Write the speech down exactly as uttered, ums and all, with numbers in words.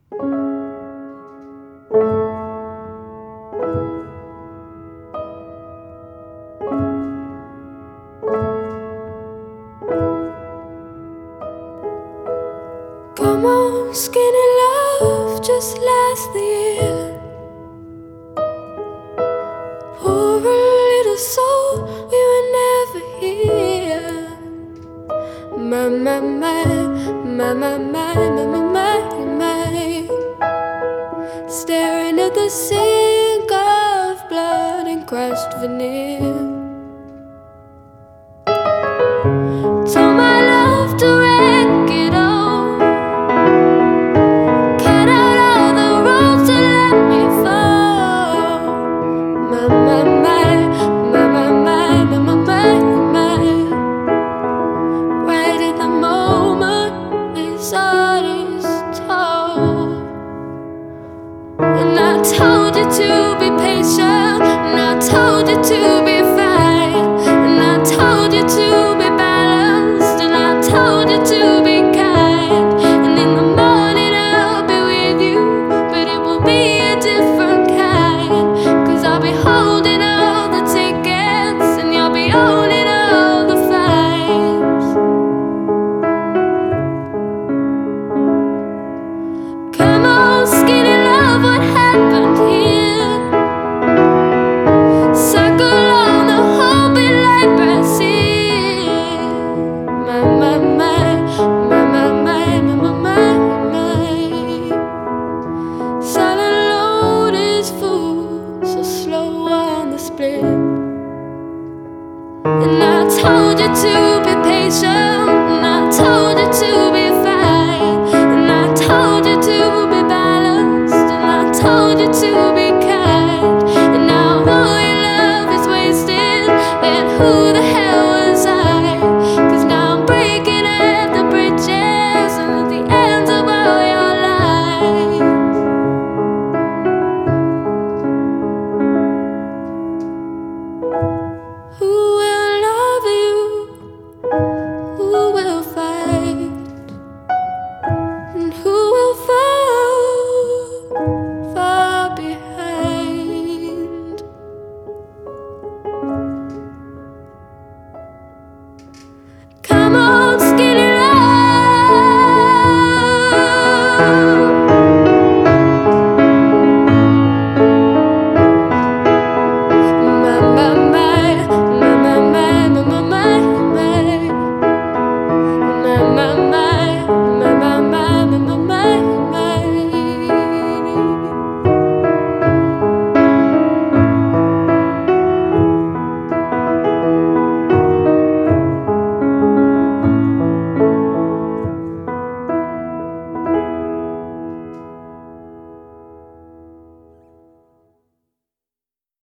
Come on, skinny love, just last the year. Poor little soul, we were never here. My, my, my, my, my, my, my, my, my, my. Staring at the sink of blood and crushed veneer. Told my love to wreck it all. Cut out all the rules to let me fall. My, my, my, my, my, my, my, my, my, my. Right at the moment his heart is told. And I told you to be patient, and I told you to be